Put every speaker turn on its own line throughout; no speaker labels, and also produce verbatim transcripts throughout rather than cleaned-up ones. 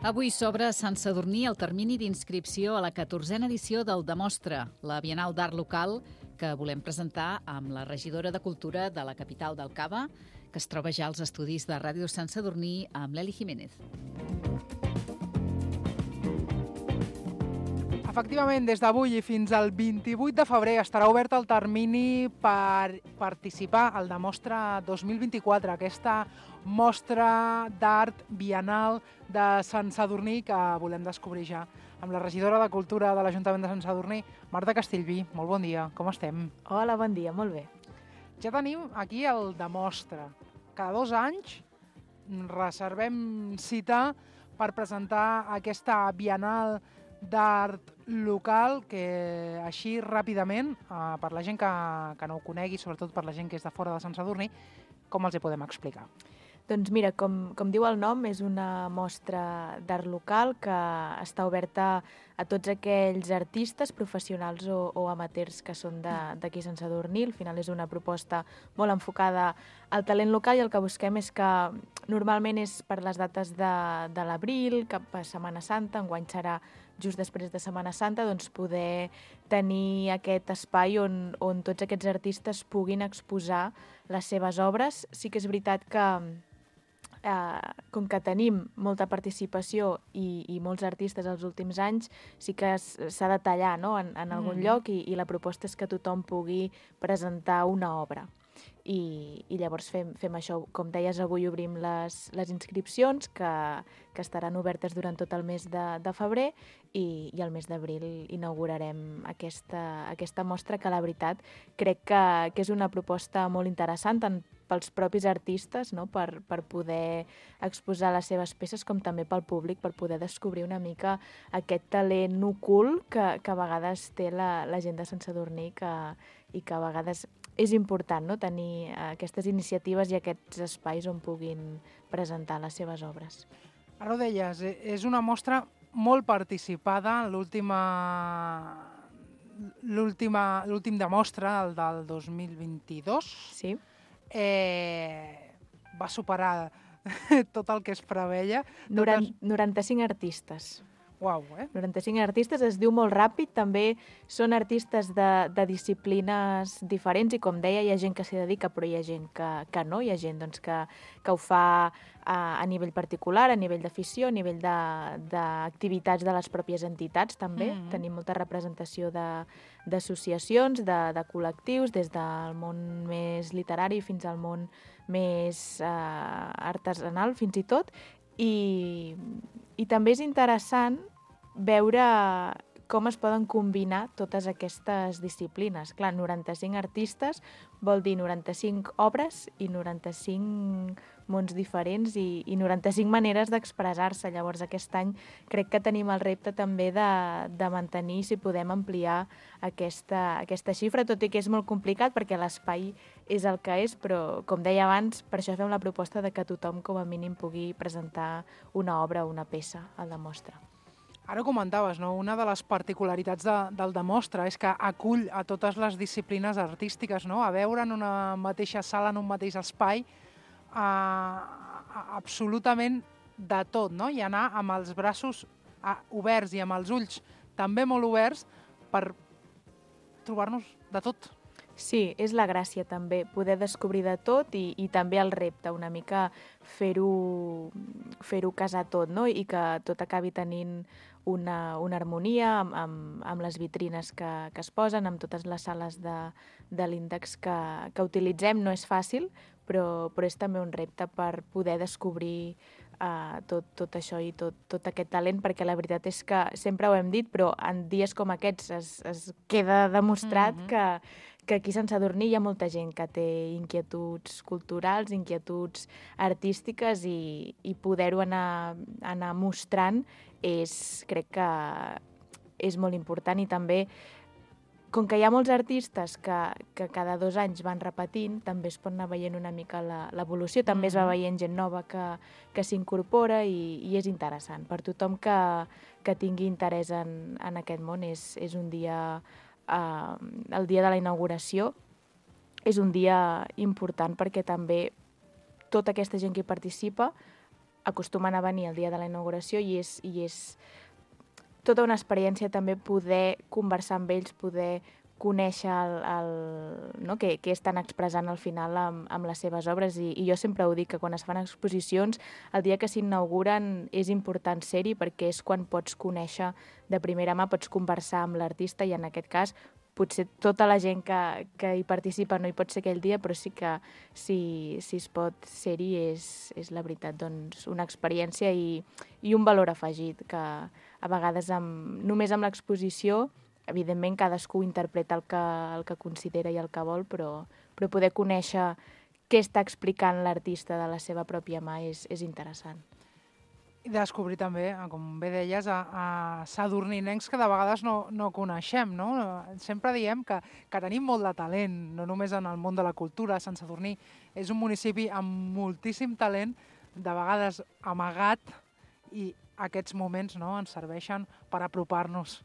Avui s'obre a Sant Sadurní el termini d'inscripció a la catorzena edició del Demostra, la Bienal d'Art Local, que volem presentar amb la regidora de Cultura de la capital del Cava, que es troba ja als estudis de Ràdio Sant Sadurní, amb l'Eli Jiménez.
Efectivament, des d'avui i fins al vint-i-vuit de febrer estarà obert el termini per participar al Demostra dos mil vint-i-quatre, aquesta mostra d'art bienal de Sant Sadurní que volem descobrir ja amb la regidora de Cultura de l'Ajuntament de Sant Sadurní, Marta Castellví. Molt bon dia, com estem?
Hola, bon dia, molt bé.
Ja tenim aquí el Demostra. Cada dos anys reservem cita per presentar aquesta bienal d'art local que així ràpidament, eh, per la gent que, que no ho conegui, sobretot per la gent que és de fora de Sant Sadurní, com els hi podem explicar?
Doncs mira, com, com diu el nom, és una mostra d'art local que està oberta a tots aquells artistes professionals o, o amateurs que són d'aquí Sant Sadurní. Al final és una proposta molt enfocada al talent local i el que busquem és que normalment és per les dates de, de l'abril, cap a Setmana Santa, enguany serà just després de Setmana Santa, doncs poder tenir aquest espai on, on tots aquests artistes puguin exposar les seves obres. Sí que és veritat que Eh, com que tenim molta participació i, i molts artistes els últims anys, sí que s'ha de tallar, no? en, en algun mm. lloc i, i la proposta és que tothom pugui presentar una obra. I, i llavors fem, fem això. Com deies, avui obrim les, les inscripcions que, que estaran obertes durant tot el mes de, de febrer i, i el mes d'abril inaugurarem aquesta, aquesta mostra que la veritat crec que, que és una proposta molt interessant tant pels propis artistes, no? per, per poder exposar les seves peces, com també pel públic, per poder descobrir una mica aquest talent ocult que, que a vegades té la, la gent de Sant Sadurní que, i que a vegades és important, no? tenir aquestes iniciatives i aquests espais on puguin presentar les seves obres.
Ara ho deies, és una mostra molt participada, l'última l'últim Demostra, el del dos mil vint-i-dos.
Sí.
Eh, va superar tot el que es preveia.
Noranta, noranta-cinc artistes.
Uau, eh?
noranta-cinc artistes, es diu molt ràpid, també són artistes de, de disciplines diferents i com deia, hi ha gent que s'hi dedica però hi ha gent que, que no, hi ha gent doncs, que, que ho fa a, a nivell particular, a nivell d'afició, a nivell d'activitats de, de les pròpies entitats també. Mm-hmm. Tenim molta representació d'associacions, de, de, de col·lectius, des del món més literari fins al món més eh, artesanal fins i tot, i, i també és interessant veure com es poden combinar totes aquestes disciplines. Clar, noranta-cinc artistes vol dir noranta-cinc obres i noranta-cinc mons diferents i, i noranta-cinc maneres d'expressar-se. Llavors aquest any crec que tenim el repte també de, de mantenir, si podem ampliar aquesta, aquesta xifra, tot i que és molt complicat perquè l'espai és el que és, però com deia abans, per això fem la proposta de que tothom com a mínim pugui presentar una obra o una peça al Demostra.
Ara comentaves, no? Una de les particularitats de, del Demostra és que acull a totes les disciplines artístiques, no? A veure en una mateixa sala, en un mateix espai, a, a, absolutament de tot, no? I anar amb els braços a, oberts i amb els ulls també molt oberts per trobar-nos de tot.
Sí, és la gràcia també, poder descobrir de tot i, i també el repte, una mica fer-ho fer-ho casar tot, no? I que tot acabi tenint una, una harmonia amb, amb, amb les vitrines que, que es posen, amb totes les sales de, de l'índex que, que utilitzem. No és fàcil, però, però és també un repte per poder descobrir uh, tot, tot això i tot, tot aquest talent, perquè la veritat és que sempre ho hem dit, però en dies com aquests es, es queda demostrat mm-hmm. que que aquí a Sant Sadurní hi ha molta gent que té inquietuds culturals, inquietuds artístiques i, i poder-ho anar, anar mostrant és, crec que és molt important i també com que hi ha molts artistes que, que cada dos anys van repetint, també es pot anar veient una mica l'evolució, també mm-hmm. es va veient gent nova que, que s'incorpora i, i és interessant. Per tothom que, que tingui interès en, en aquest món és, és un dia... Uh, el dia de la inauguració és un dia important perquè també tota aquesta gent que hi participa acostumen a venir el dia de la inauguració i és, i és tota una experiència també poder conversar amb ells, poder conèixer el, el, no? què, què estan expressant al final amb, amb les seves obres i, i jo sempre ho dic, que quan es fan exposicions el dia que s'inauguren és important ser-hi perquè és quan pots conèixer de primera mà, pots conversar amb l'artista i en aquest cas potser tota la gent que, que hi participa no hi pot ser aquell dia, però sí que si, si es pot ser-hi és, és la veritat doncs, una experiència i, i un valor afegit que a vegades amb, només amb l'exposició evidentment cadascú interpreta el que, el que considera i el que vol, però, però poder conèixer què està explicant l'artista de la seva pròpia mà és, és interessant.
I descobrir també, com bé deies, a, a sadurninencs que de vegades no, no coneixem, no? Sempre diem que, que tenim molt de talent, no només en el món de la cultura. Sant Sadurní és un municipi amb moltíssim talent, de vegades amagat, i aquests moments no, ens serveixen per apropar-nos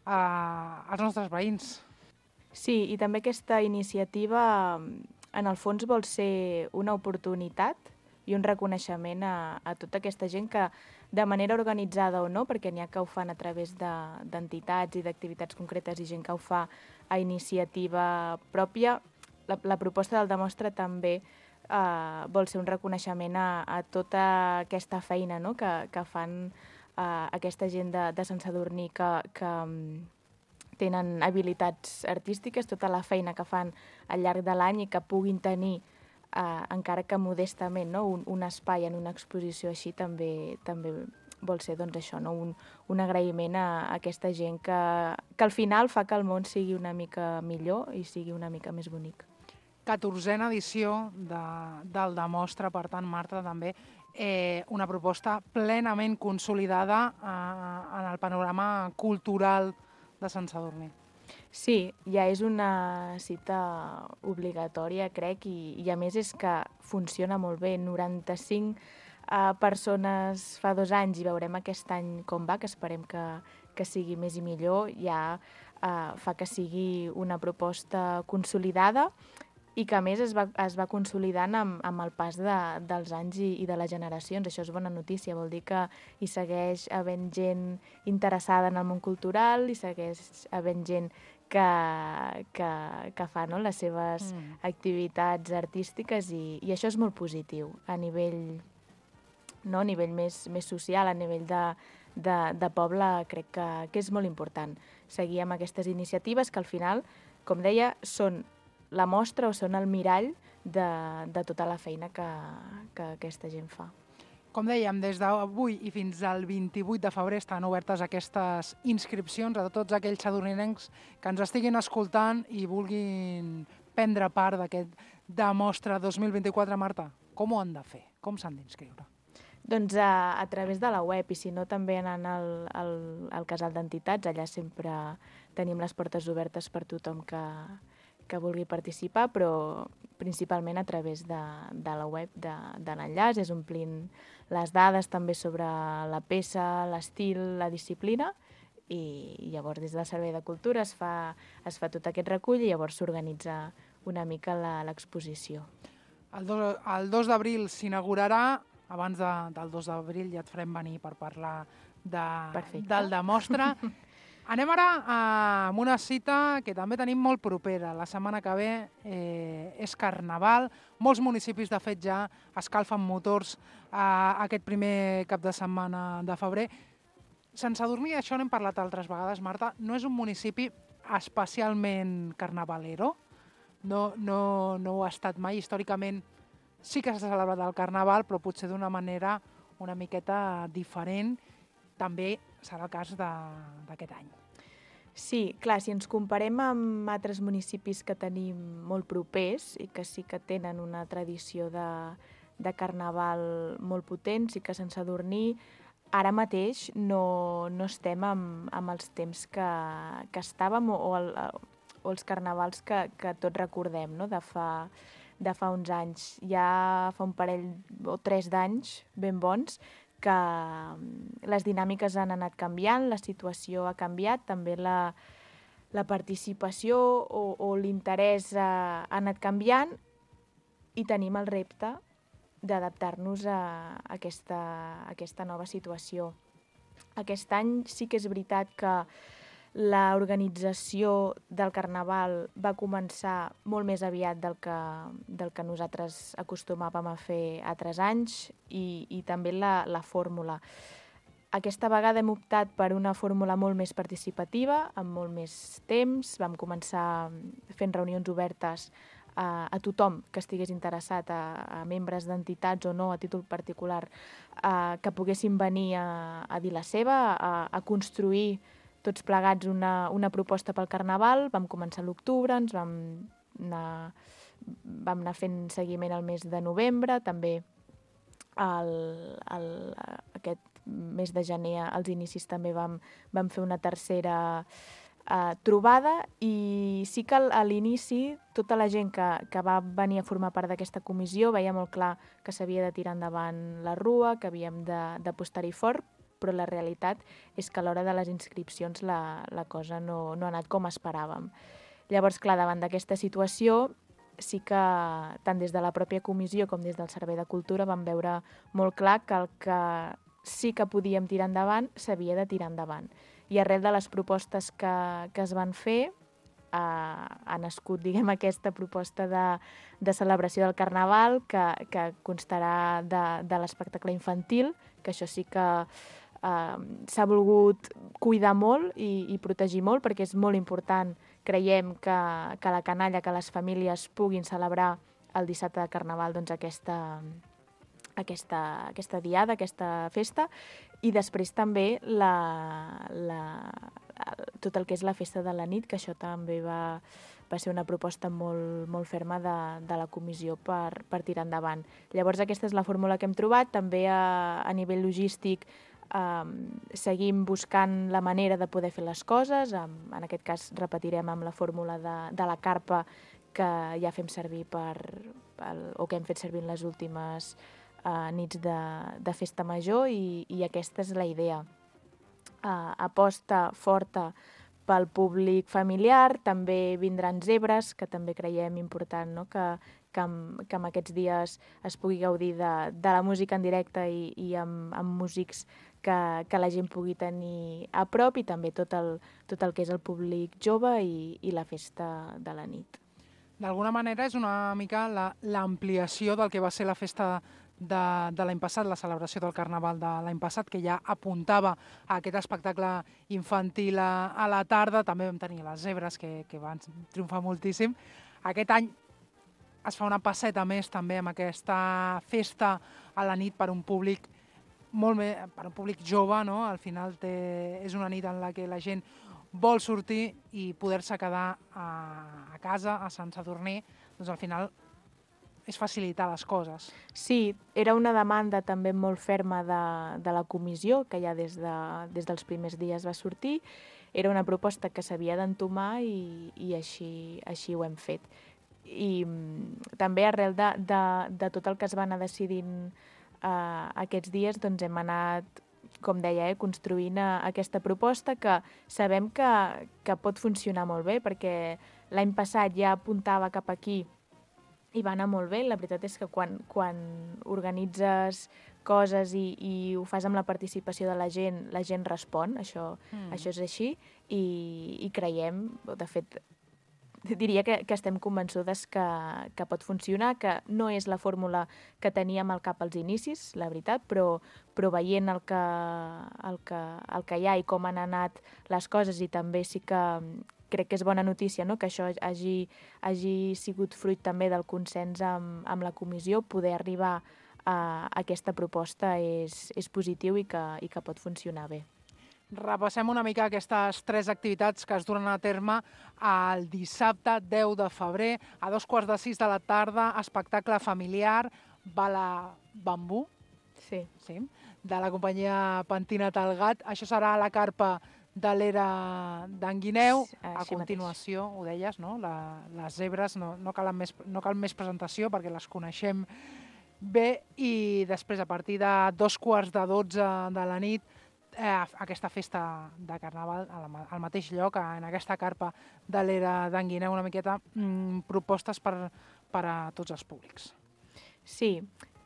als nostres veïns.
Sí, i també aquesta iniciativa en el fons vol ser una oportunitat i un reconeixement a, a tota aquesta gent que de manera organitzada o no, perquè n'hi ha que ho fan a través d'entitats de, i d'activitats concretes i gent que ho fa a iniciativa pròpia. La, la proposta del Demostra també eh, vol ser un reconeixement a, a tota aquesta feina no? que, que fan Uh, aquesta gent de, de Sant Sadurní que, que um, tenen habilitats artístiques, tota la feina que fan al llarg de l'any i que puguin tenir, uh, encara que modestament, no? un, un espai en una exposició així també també vol ser doncs, això, no? un, un agraïment a, a aquesta gent que, que al final fa que el món sigui una mica millor i sigui una mica més bonic.
catorzena edició de, del Demostra, per tant, Marta, també eh, una proposta plenament consolidada eh, en el panorama cultural de Sant Sadurní.
Sí, ja és una cita obligatòria, crec, i, i a més és que funciona molt bé. noranta-cinc eh, persones fa dos anys i veurem aquest any com va, que esperem que, que sigui més i millor, ja eh, fa que sigui una proposta consolidada i que a més es va, es va consolidant amb, amb el pas de, dels anys i, i de les generacions. Això és bona notícia, vol dir que hi segueix havent gent interessada en el món cultural, hi segueix havent gent que, que, que fa no, les seves mm. activitats artístiques i, i això és molt positiu a nivell, no, a nivell més, més social, a nivell de, de, de poble, crec que, que és molt important seguir amb aquestes iniciatives que al final, com deia, són la mostra o són el mirall de, de tota la feina que, que aquesta gent fa.
Com dèiem, des d'avui i fins al vint-i-vuit de febrer estan obertes aquestes inscripcions a tots aquells sadurninencs que ens estiguin escoltant i vulguin prendre part d'aquest Demostra dos mil vint-i-quatre. Marta, com ho han de fer? Com s'han d'inscriure?
Doncs a, a través de la web i si no també anant al, al, al casal d'entitats, allà sempre tenim les portes obertes per tothom que, que vulgui participar, però principalment a través de, de la web de, de l'enllaç, és omplint les dades també sobre la peça, l'estil, la disciplina, i llavors des del Servei de Cultura es fa, es fa tot aquest recull i llavors s'organitza una mica l'exposició.
El, do, el dos d'abril s'inaugurarà, abans de, del dos d'abril ja et farem venir per parlar de, del Demostra. Anem ara amb una cita que també tenim molt propera. La setmana que ve eh, és Carnaval. Molts municipis, de fet, ja escalfen motors eh, aquest primer cap de setmana de febrer. Sant Sadurní, això n'hem parlat altres vegades, Marta, no és un municipi especialment carnavalero. No, no, no ho ha estat mai. Històricament sí que s'ha celebrat el Carnaval, però potser d'una manera una miqueta diferent. També serà el cas d'aquest any.
Sí, clar, si ens comparem amb altres municipis que tenim molt propers i que sí que tenen una tradició de, de Carnaval molt potent, sí que Sant Sadurní ara mateix no, no estem amb, amb els temps que, que estàvem o, el, o els carnavals que, que tots recordem, no? de, fa, de fa uns anys. Ja fa un parell o tres d'anys ben bons que les dinàmiques han anat canviant, la situació ha canviat, també la, la participació o, o l'interès ha, ha anat canviant i tenim el repte d'adaptar-nos a aquesta, a aquesta nova situació. Aquest any sí que és veritat que l'organització del Carnaval va començar molt més aviat del que, del que nosaltres acostumàvem a fer altres anys i, i també la, la fórmula. Aquesta vegada hem optat per una fórmula molt més participativa, amb molt més temps. Vam començar fent reunions obertes a, a tothom que estigués interessat, a, a membres d'entitats o no, a títol particular, a, que poguessin venir a, a dir la seva, a, a construir tots plegats una, una proposta pel Carnaval. Vam començar a l'octubre, ens vam anar, vam anar fent seguiment al mes de novembre, també el, el, aquest mes de gener, als inicis també vam, vam fer una tercera eh, trobada i sí que a l'inici tota la gent que, que va venir a formar part d'aquesta comissió veia molt clar que s'havia de tirar endavant la rua, que havíem d'apostar-hi fort, però la realitat és que a l'hora de les inscripcions la, la cosa no, no ha anat com esperàvem. Llavors, clar, davant d'aquesta situació, sí que tant des de la pròpia comissió com des del Servei de Cultura vam veure molt clar que el que sí que podíem tirar endavant s'havia de tirar endavant. I arrel de les propostes que, que es van fer, eh, ha nascut, diguem, aquesta proposta de, de celebració del Carnaval que, que constarà de, de l'espectacle infantil, que això sí que Uh, s'ha volgut cuidar molt i, i protegir molt, perquè és molt important, creiem, que, que la canalla, que les famílies puguin celebrar el dissabte de Carnaval doncs, aquesta, aquesta, aquesta diada, aquesta festa, i després també la, la, tot el que és la festa de la nit, que això també va, va ser una proposta molt, molt ferma de, de la comissió per, per tirar endavant. Llavors aquesta és la fórmula que hem trobat, també a, a nivell logístic. Um, seguim buscant la manera de poder fer les coses, um, en aquest cas repetirem amb la fórmula de, de la carpa que ja fem servir per, per, o que hem fet servir en les últimes uh, nits de, de festa major i, i aquesta és la idea. Uh, aposta forta pel públic familiar, també vindran zebres, que també creiem important, no? que, que, amb, que amb aquests dies es pugui gaudir de, de la música en directe i, i amb, amb músics que, que la gent pugui tenir a prop i també tot el, tot el que és el públic jove i, i la festa de la nit.
D'alguna manera és una mica l'ampliació del que va ser la festa de, de l'any passat, la celebració del Carnaval de l'any passat, que ja apuntava a aquest espectacle infantil a, a la tarda. També vam tenir les zebres, que, que van triomfar moltíssim. Aquest any es fa una passeta més també amb aquesta festa a la nit per un públic molt més, per un públic jove, no? Al final té, és una nit en la que la gent vol sortir i poder-se quedar a, a casa, a Sant Sadurní, doncs al final és facilitar les coses.
Sí, era una demanda també molt ferma de, de la comissió, que ja des, de, des dels primers dies va sortir. Era una proposta que s'havia d'entomar i, i així, així ho hem fet. I mm, també arrel de, de, de tot el que es va anar decidint Uh, aquests dies doncs hem anat, com deia, eh, construint uh, aquesta proposta que sabem que, que pot funcionar molt bé, perquè l'any passat ja apuntava cap aquí i va anar molt bé. La veritat és que quan, quan organitzes coses i, i ho fas amb la participació de la gent, la gent respon, això, mm. això és així, i, i creiem, de fet, diria que, que estem convençudes que, que pot funcionar, que no és la fórmula que teníem al cap als inicis, la veritat, però, però veient el que, el, que, el que hi ha i com han anat les coses, i també sí que crec que és bona notícia, no? Que això hagi, hagi sigut fruit també del consens amb, amb la comissió, poder arribar a aquesta proposta és, és positiu i que, i que pot funcionar bé.
Repassem una mica aquestes tres activitats que es duren a terme el dissabte deu de febrer a dos quarts de sis de la tarda, espectacle familiar Bala Bambú,
sí.
Sí, de la companyia Pentina Talgat. Això serà a la carpa de l'era d'en Guineu. A continuació, ho deies, no? La, les zebres, no, no, cal més, no cal més presentació perquè les coneixem bé, i després a partir de dos quarts de dotze de la nit Eh, aquesta festa de Carnaval al mateix lloc, en aquesta carpa de l'era d'en Guineu, una miqueta mm, propostes per, per a tots els públics.
Sí,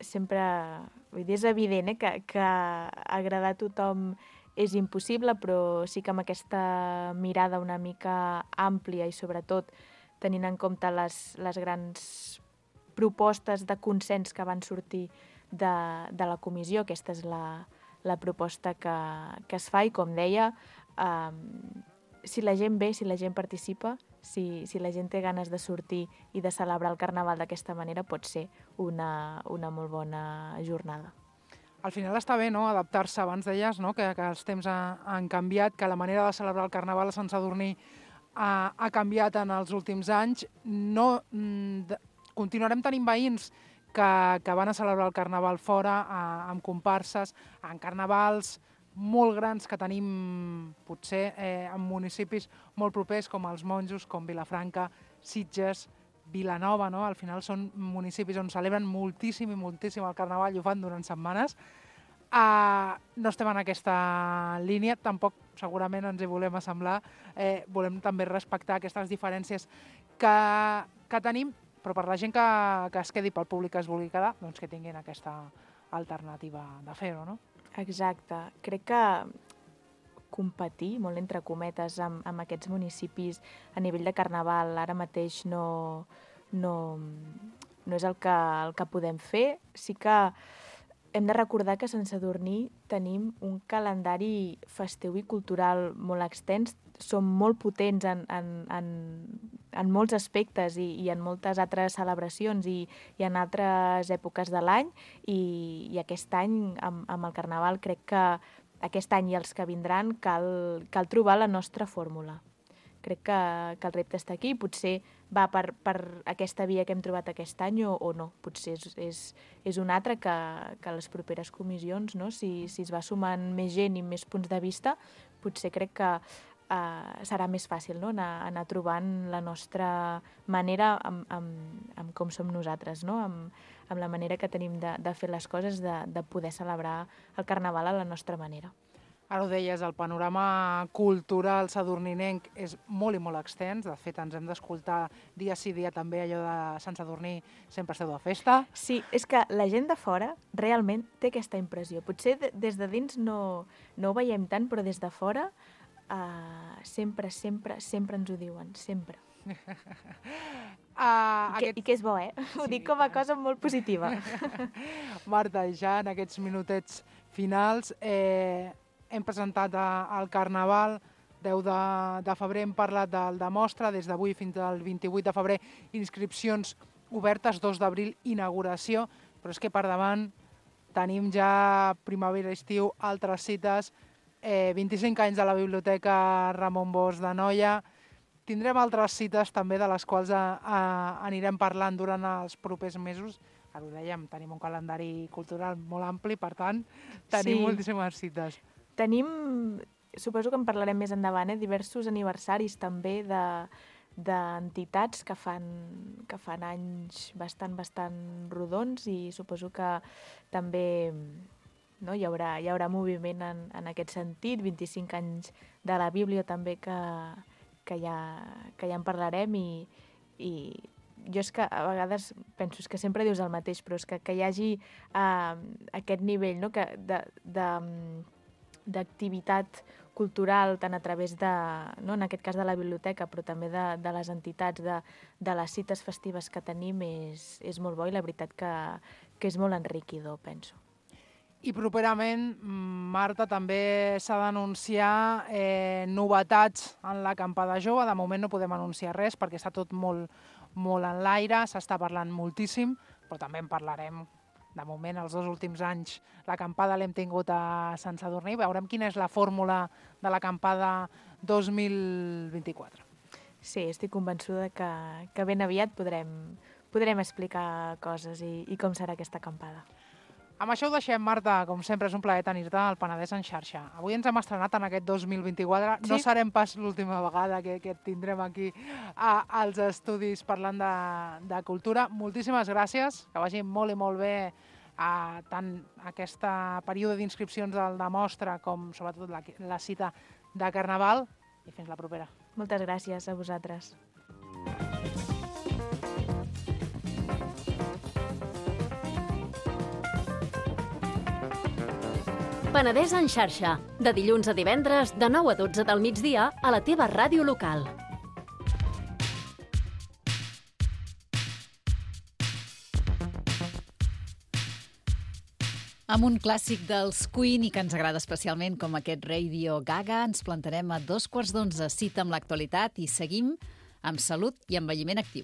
sempre... Vull dir, és evident eh, que, que agradar a tothom és impossible, però sí que amb aquesta mirada una mica àmplia i sobretot tenint en compte les, les grans propostes de consens que van sortir de, de la comissió, aquesta és la, la proposta que, que es fa i, com deia, eh, si la gent ve, si la gent participa, si, si la gent té ganes de sortir i de celebrar el Carnaval d'aquesta manera, pot ser una, una molt bona jornada.
Al final està bé, no?, adaptar-se. Abans deies, no?, que, que els temps ha, han canviat, que la manera de celebrar el Carnaval a Sant Sadurní ha, ha canviat en els últims anys. No, de, continuarem tenint veïns que, que van a celebrar el Carnaval fora, a, amb comparses, en carnavals molt grans que tenim potser eh, en municipis molt propers com els Monjos, com Vilafranca, Sitges, Vilanova, no? Al final són municipis on celebren moltíssim i moltíssim el Carnaval i ho fan durant setmanes. Uh, no estem en aquesta línia, tampoc segurament ens hi volem assemblar, eh, volem també respectar aquestes diferències que, que tenim, però per la gent que, que es quedi, pel públic que es vulgui quedar, doncs que tinguin aquesta alternativa de fer-ho, no?
Exacte. Crec que competir, molt entre cometes, amb, amb aquests municipis a nivell de Carnaval ara mateix no, no, no és el que, el que podem fer. Sí que hem de recordar que a Sant Sadurní tenim un calendari festiu i cultural molt extens, som molt potents en, en, en, en molts aspectes i, i en moltes altres celebracions i, i en altres èpoques de l'any i, i aquest any amb, amb el Carnaval crec que aquest any i els que vindran cal, cal trobar la nostra fórmula. Crec que, que el repte està aquí, potser va per, per aquesta via que hem trobat aquest any o, o no. Potser és, és, és un altre que, que les properes comissions, no? si, si es va sumant més gent i més punts de vista, potser crec que eh, serà més fàcil, no? anar, anar trobant la nostra manera amb, amb, amb com som nosaltres, no? amb, amb la manera que tenim de, de fer les coses, de, de poder celebrar el Carnaval a la nostra manera.
Ara ho deies, el panorama cultural sadurninenc és molt i molt extens. De fet, ens hem d'escoltar dia sí dia també allò de Sant Sadurní sempre esteu de festa.
Sí, és que la gent de fora realment té aquesta impressió. Potser des de dins no, no ho veiem tant, però des de fora uh, sempre, sempre, sempre ens ho diuen, sempre.
Uh,
I, que,
aquest...
I que és bo, eh? Ho sí, dic com a cosa molt positiva.
Marta, ja en aquests minutets finals eh, hem presentat el Carnaval, deu de, de febrer hem parlat del Demostra, des d'avui fins al vint-i-vuit de febrer inscripcions obertes, dos d'abril inauguració, però és que per davant tenim ja primavera-estiu, altres cites, eh, vint-i-cinc anys de la Biblioteca Ramon Bosch de Noia. Tindrem altres cites també de les quals a, a, anirem parlant durant els propers mesos. Ara ho dèiem, tenim un calendari cultural molt ampli, per tant, tenim sí. moltíssimes cites.
Tenim, suposo que en parlarem més endavant, eh, diversos aniversaris també de d'entitats que fan, que fan anys bastant, bastant rodons i suposo que també no, hi haurà, hi haurà moviment en, en aquest sentit. vint-i-cinc anys de la Bíblia també que... que ja, que ja en parlarem i, i jo és que a vegades penso que sempre dius el mateix, però és que, que hi hagi uh, aquest nivell no? que de, de, d'activitat cultural tant a través de, no? en aquest cas de la biblioteca, però també de, de les entitats, de, de les cites festives que tenim és, és molt bo i la veritat que, que és molt enriquidor, penso.
I properament, Marta, també s'ha d'anunciar eh, novetats en l'acampada jove. De moment no podem anunciar res perquè està tot molt, molt en l'aire, s'està parlant moltíssim, però també en parlarem. De moment, els dos últims anys, l'acampada l'hem tingut a Sant Sadurní. Veurem quina és la fórmula de l'acampada dos mil vint-i-quatre.
Sí, estic convençuda que, que ben aviat podrem, podrem explicar coses i, i com serà aquesta acampada.
Amb això ho deixem, Marta. Com sempre, és un plaer tenir-te al Penedès en xarxa. Avui ens hem estrenat en aquest dos mil vint-i-quatre. Sí? No serem pas l'última vegada que, que et tindrem aquí a, als estudis parlant de, de cultura. Moltíssimes gràcies, que vagi molt i molt bé a tant aquesta període d'inscripcions del Demostra com sobretot la, la cita de Carnaval. I fins la propera.
Moltes gràcies a vosaltres.
Penedès en xarxa, de dilluns a divendres, de nou a dotze del migdia, a la teva ràdio local.
Amb un clàssic dels Queen i que ens agrada especialment com aquest Radio Gaga, ens plantarem a dos quarts d'onze, cita amb l'actualitat i seguim amb salut i envelliment actiu.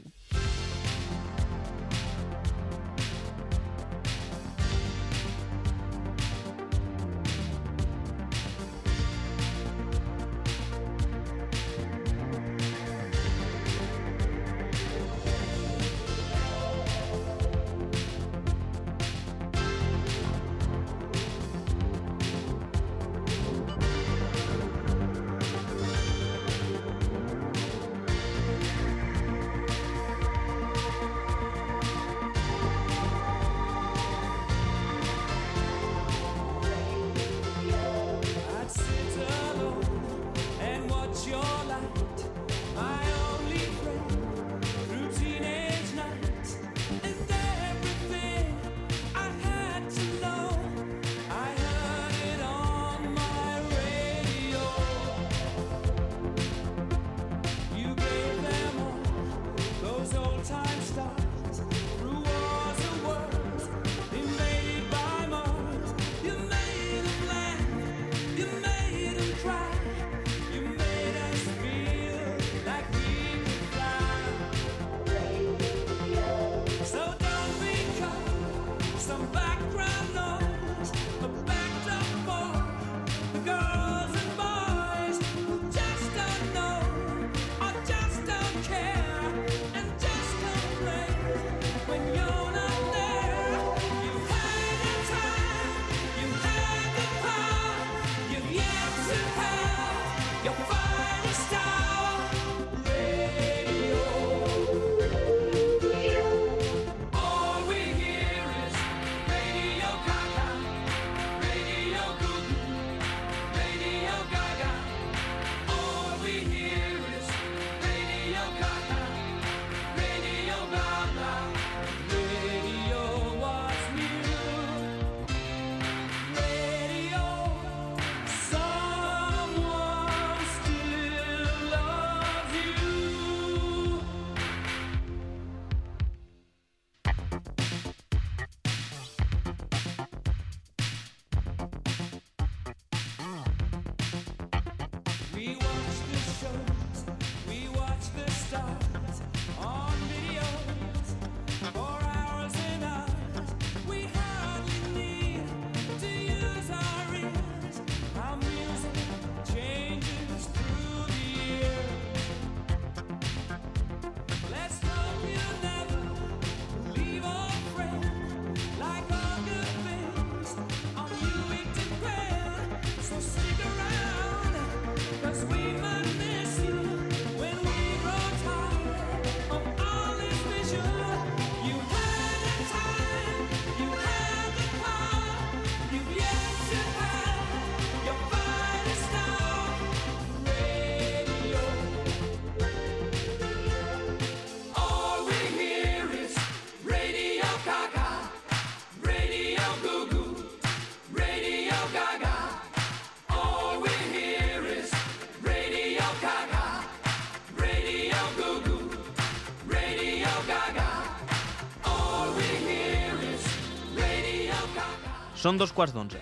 Són dos quarts d'onze.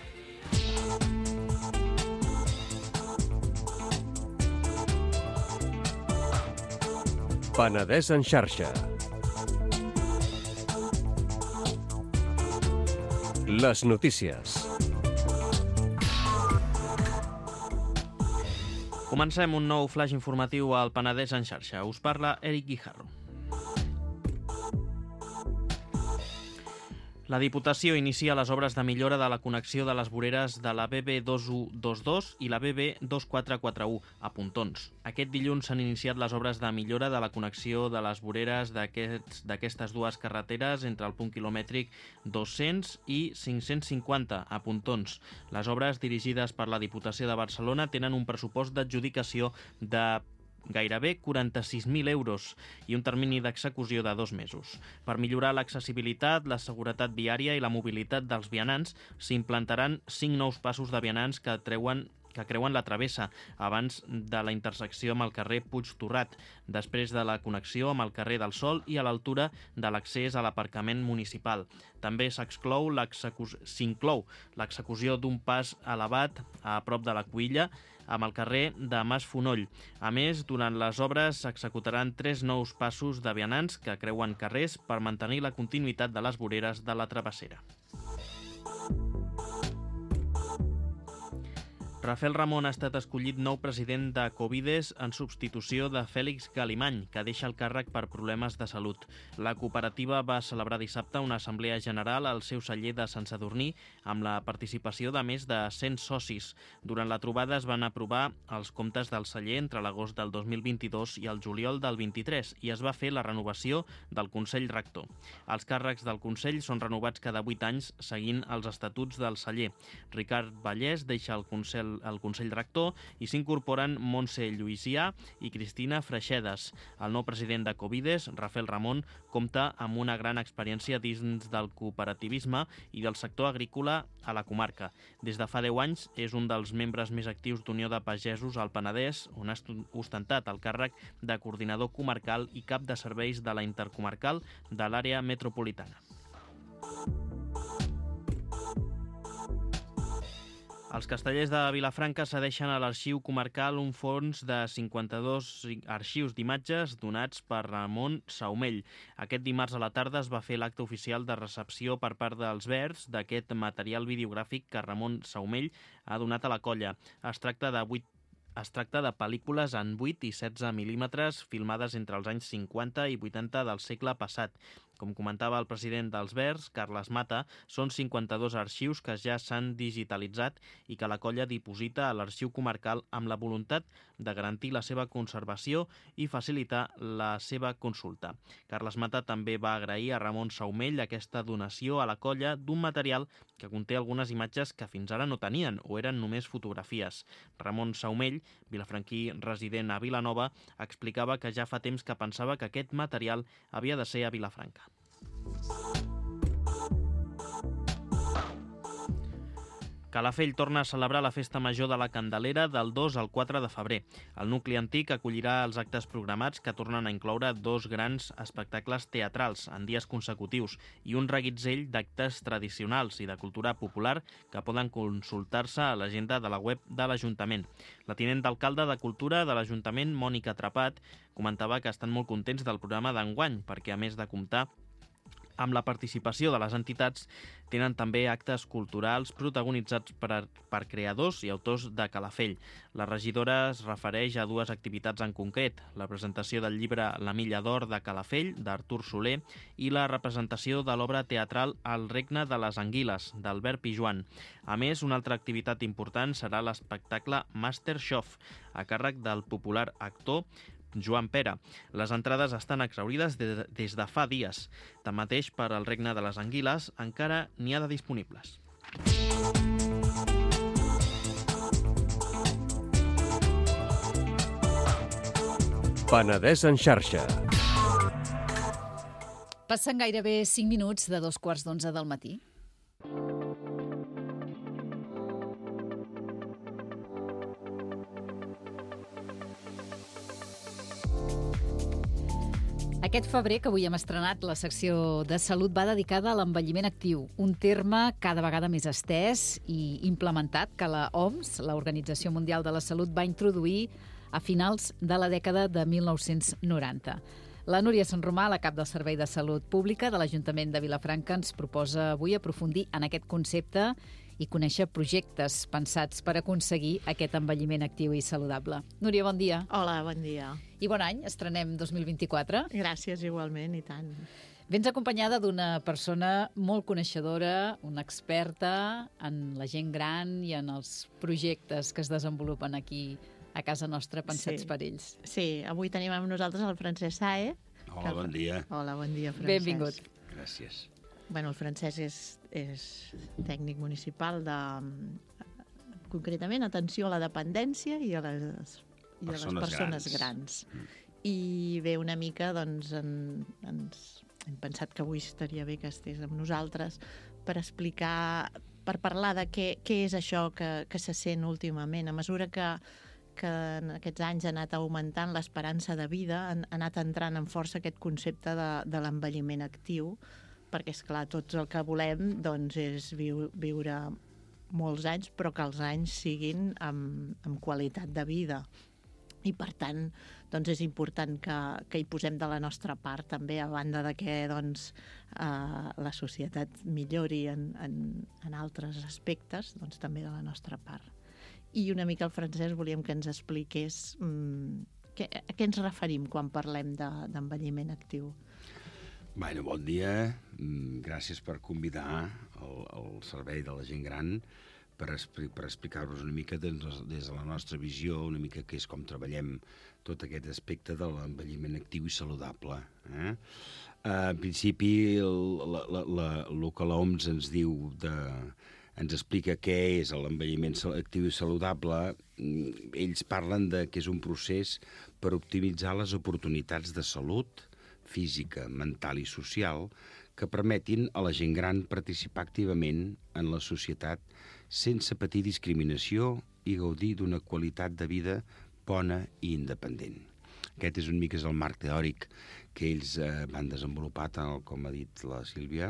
Penedès en xarxa. Les notícies.
Comencem un nou flash informatiu al Penedès en xarxa. Us parla Eric Guijarro. La Diputació inicia les obres de millora de la connexió de les voreres de la B B dos mil cent vint dos i la B B dos mil quatre-cents quaranta-u a Pontons. Aquest dilluns s'han iniciat les obres de millora de la connexió de les voreres d'aquests, d'aquestes dues carreteres entre el punt quilomètric dos-cents i cinc-cents cinquanta a Pontons. Les obres dirigides per la Diputació de Barcelona tenen un pressupost d'adjudicació de gairebé quaranta-sis mil euros i un termini d'execució de dos mesos. Per millorar l'accessibilitat, la seguretat viària i la mobilitat dels vianants, s'implantaran cinc nous passos de vianants que treuen que creuen la travessa abans de la intersecció amb el carrer Puig Torrat, després de la connexió amb el carrer del Sol i a l'altura de l'accés a l'aparcament municipal. També s'exclou s'inclou l'execució d'un pas elevat a prop de la Cruïlla amb el carrer de Mas Fonoll. A més, durant les obres s'executaran tres nous passos de vianants que creuen carrers per mantenir la continuïtat de les voreres de la travessera. Rafael Ramon ha estat escollit nou president de Covides en substitució de Fèlix Galimany, que deixa el càrrec per problemes de salut. La cooperativa va celebrar dissabte una assemblea general al seu celler de Sant Sadurní amb la participació de més de cent socis. Durant la trobada es van aprovar els comptes del celler entre l'agost del dos mil vint-i-dos i el juliol del vint-i-tres i es va fer la renovació del Consell Rector. Els càrrecs del Consell són renovats cada vuit anys seguint els estatuts del celler. Ricard Vallès deixa el Consell el Consell Rector i s'incorporen Montse Lluïsià i Cristina Freixedes. El nou president de Covides, Rafael Ramon, compta amb una gran experiència dins del cooperativisme i del sector agrícola a la comarca. Des de fa deu anys és un dels membres més actius d'Unió de Pagesos al Penedès, on ha ostentat el càrrec de coordinador comarcal i cap de serveis de la intercomarcal de l'àrea metropolitana. Els castellers de Vilafranca cedeixen a l'Arxiu Comarcal un fons de cinquanta-dos arxius d'imatges donats per Ramon Saumell. Aquest dimarts a la tarda es va fer l'acte oficial de recepció per part dels Verds d'aquest material videogràfic que Ramon Saumell ha donat a la colla. Es tracta de vuit Es tracta de pel·lícules en vuit i setze mil·límetres filmades entre els anys cinquanta i vuitanta del segle passat. Com comentava el president dels Verds, Carles Mata, són cinquanta-dos arxius que ja s'han digitalitzat i que la colla diposita a l'Arxiu Comarcal amb la voluntat de garantir la seva conservació i facilitar la seva consulta. Carles Mata també va agrair a Ramon Saumell aquesta donació a la colla d'un material que conté algunes imatges que fins ara no tenien o eren només fotografies. Ramon Saumell, vilafranquí resident a Vilanova, explicava que ja fa temps que pensava que aquest material havia de ser a Vilafranca. Calafell torna a celebrar la Festa Major de la Candelera del dos al quatre de febrer. El nucli antic acollirà els actes programats que tornen a incloure dos grans espectacles teatrals en dies consecutius i un reguitzell d'actes tradicionals i de cultura popular que poden consultar-se a l'agenda de la web de l'Ajuntament. La tinent d'alcalde de Cultura de l'Ajuntament, Mònica Trapat, comentava que estan molt contents del programa d'enguany perquè, a més de comptar amb la participació de les entitats, tenen també actes culturals protagonitzats per, per creadors i autors de Calafell. La regidora es refereix a dues activitats en concret, la presentació del llibre La milla d'or de Calafell, d'Artur Soler, i la representació de l'obra teatral El regne de les anguiles, d'Albert Pijuan. A més, una altra activitat important serà l'espectacle Masterchef, a càrrec del popular actor Joan Pera. Les entrades estan exhaurides de, des de fa dies. Tanmateix, per al regne de les anguiles encara n'hi ha de disponibles.
Penedès en xarxa.
Passen gairebé cinc minuts de dos quarts d'onze del matí. Aquest febrer, que avui hem estrenat la secció de salut, va dedicada a l'envelliment actiu, un terme cada vegada més estès i implementat que la O M S, l'Organització Mundial de la Salut, va introduir a finals de la dècada de mil nou-cents noranta. La Núria Sanromà, la cap del Servei de Salut Pública de l'Ajuntament de Vilafranca, ens proposa avui aprofundir en aquest concepte i conèixer projectes pensats per aconseguir aquest envelliment actiu i saludable. Núria, bon dia.
Hola, bon dia.
I bon any, estrenem dos mil vint-i-quatre.
Gràcies, igualment, i tant.
Vens acompanyada d'una persona molt coneixedora, una experta en la gent gran i en els projectes que es desenvolupen aquí a casa nostra pensats
sí.
per ells.
Sí, avui tenim amb nosaltres el Francesc Saez.
Hola, que... bon dia.
Hola, bon dia, Francesc.
Benvingut.
Gràcies.
Bueno, el Francesc és, és tècnic municipal de, concretament, atenció a la dependència i a les i de les
Persones
persones
grans.
grans. I bé, una mica, doncs, en, ens hem pensat que avui estaria bé que estigués amb nosaltres per explicar, per parlar de què, què és això que, que se sent últimament. A mesura que, que en aquests anys ha anat augmentant l'esperança de vida, ha, ha anat entrant en força aquest concepte de, de l'envelliment actiu, perquè, és clar, tots el que volem doncs, és viu, viure molts anys, però que els anys siguin amb, amb qualitat de vida. I, per tant, doncs és important que, que hi posem de la nostra part, també, a banda de que doncs, eh, la societat millori en, en, en altres aspectes, doncs també de la nostra part. I una mica el Francesc volíem que ens expliqués mm, què, a què ens referim quan parlem d'envelliment de, actiu.
Bueno, bon dia. Gràcies per convidar el, el Servei de la Gent Gran per, expli per explicar-vos una mica des, des de la nostra visió, una mica què és com treballem tot aquest aspecte de l'envelliment actiu i saludable. Eh? En principi, el, la, la, la, el que l'O M S ens diu, de, ens explica què és l'envelliment actiu i saludable, ells parlen de que és un procés per optimitzar les oportunitats de salut física, mental i social que permetin a la gent gran participar activament en la societat sense patir discriminació i gaudir d'una qualitat de vida bona i independent. Aquest és un mica el marc teòric que ells eh, van desenvolupar, tal com ha dit la Sílvia.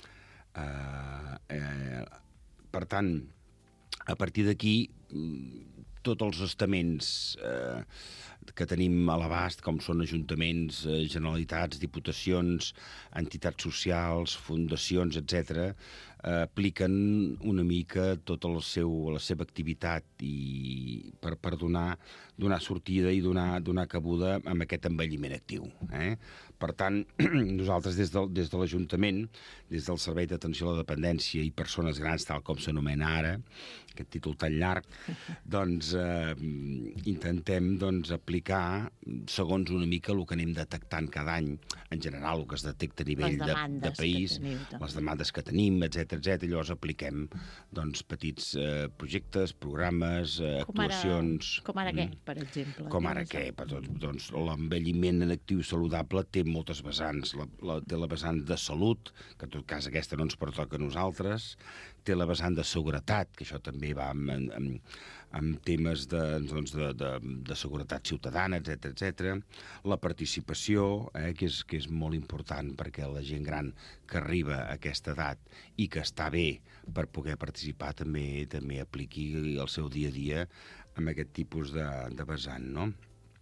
Eh, eh, per tant, a partir d'aquí, tots els estaments eh, que tenim a l'abast, com són ajuntaments, eh, generalitats, diputacions, entitats socials, fundacions, etcètera, eh, apliquen una mica tota el seu, la seva activitat i per, per donar, donar sortida i donar, donar cabuda amb aquest envelliment actiu. Eh? Per tant, nosaltres des de, des de l'Ajuntament, des del Servei d'Atenció a la Dependència i Persones Grans, tal com s'anomena ara, aquest títol tan llarg, doncs eh, intentem doncs, aplicar segons una mica el que anem detectant cada any, en general el que es detecta a nivell de, de país, teniu, les demandes que tenim, etcètera, etcètera. Llavors apliquem doncs, petits eh, projectes, programes, eh,
com ara,
actuacions...
Com ara què, per exemple?
Com ara què? Doncs, l'envelliment en actiu i saludable té moltes vessants. La, la, té la vessant de salut, que en tot cas aquesta no ens pertoca a nosaltres, té la vessant de seguretat, que això també va amb, amb, amb temes de, doncs, de, de, de seguretat ciutadana, etcètera, etcètera. La participació, eh, que, és, que és molt important perquè la gent gran que arriba a aquesta edat i que està bé per poder participar també també apliqui el seu dia a dia amb aquest tipus de, de vessant, no?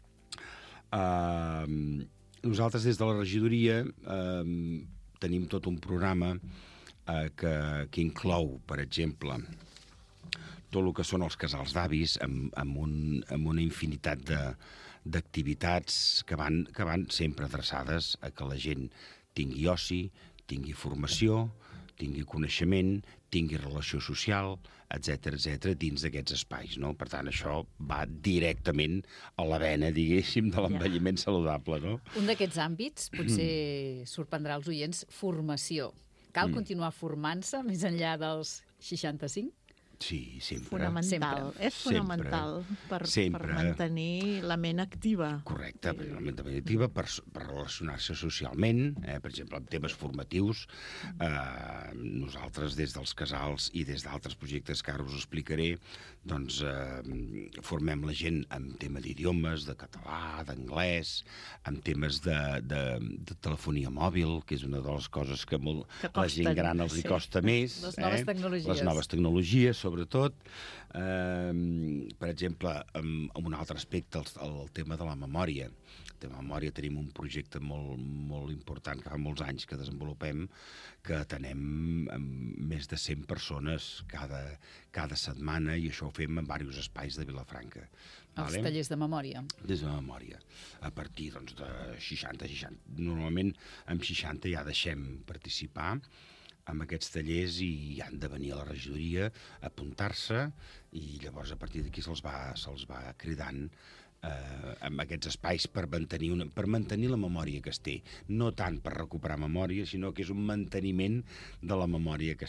Uh, nosaltres des de la regidoria uh, tenim tot un programa uh, que, que inclou, per exemple, tot el que són els casals d'avis amb, amb, un, amb una infinitat de, d'activitats que van, que van sempre adreçades a que la gent tingui oci, tingui formació, tingui coneixement, tingui relació social, etcètera, etcètera, dins d'aquests espais, no? Per tant, això va directament a la vena, diguéssim, de l'envelliment saludable, no?
Un d'aquests àmbits, potser sorprendrà els oients, formació. Cal mm. continuar formant-se més enllà dels seixanta-cinc?
Sí, sempre.
Fonamental.
Sempre.
És fonamental per,
sempre.
per mantenir la ment activa.
Correcte, per la ment activa, per, per relacionar-se socialment, eh, per exemple, en temes formatius. Eh, nosaltres, des dels casals i des d'altres projectes que ara us explicaré, doncs eh, formem la gent en tema d'idiomes, de català, d'anglès, en temes de, de, de telefonia mòbil, que és una de les coses que, molt, que costen, la gent gran els sí. hi costa més.
Les noves
eh?
tecnologies.
Les noves tecnologies, sobretot. Eh, per exemple, amb, amb un altre aspecte, el, el tema de la memòria. De memòria tenim un projecte molt, molt important que fa molts anys que desenvolupem, que atenem amb més de cent persones cada, cada setmana, i això ho fem en diversos espais de Vilafranca.
Els
vale?
tallers de memòria.
Des de memòria. A partir doncs, de seixanta, seixanta. Normalment amb seixanta ja deixem participar amb aquests tallers i han de venir a la regidoria a apuntar-se, i llavors a partir d'aquí se'ls va, se'ls va cridant eh, amb aquests espais per mantenir, una, per mantenir la memòria que es té. No tant per recuperar memòria, sinó que és un manteniment de la memòria que es té.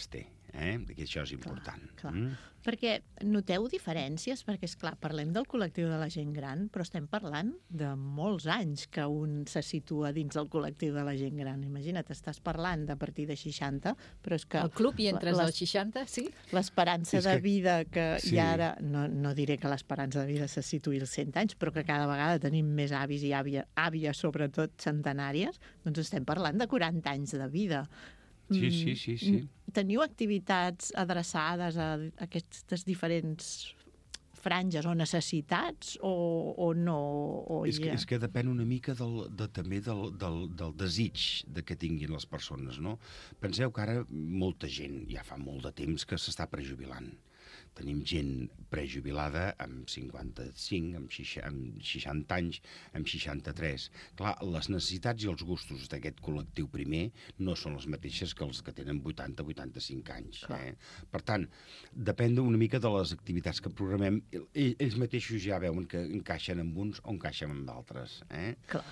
eh? Que això és important.
Clar, clar.
Mm?
Perquè noteu diferències? Perquè, és clar, parlem del col·lectiu de la gent gran, però estem parlant de molts anys que un se situa dins el col·lectiu de la gent gran. Imagina't, estàs parlant de partir de seixanta, però és que...
Al club hi entres
les-
als seixanta, sí?
L'esperança
És
de
que-
vida que
sí.
hi ha ara, no, no diré que l'esperança de vida se situï als cent anys, però que cada vegada tenim més avis i àvia, àvies, sobretot centenàries, doncs estem parlant de quaranta anys de vida.
Sí, sí, sí, sí.
Teniu activitats adreçades a aquestes diferents franges o necessitats o, o no? O
És que,
ja...
és que depèn una mica del, de, també del, del, del desig de que tinguin les persones, no? Penseu que ara molta gent, ja fa molt de temps, que s'està prejubilant. Tenim gent prejubilada amb cinquanta-cinc, amb seixanta anys, amb seixanta-tres. Clar, les necessitats i els gustos d'aquest col·lectiu primer no són les mateixes que els que tenen vuitanta a vuitanta-cinc anys. Eh? Per tant, depèn una mica de les activitats que programem. Ells mateixos ja veuen que encaixen amb uns o encaixen amb d'altres. Eh?
Clar.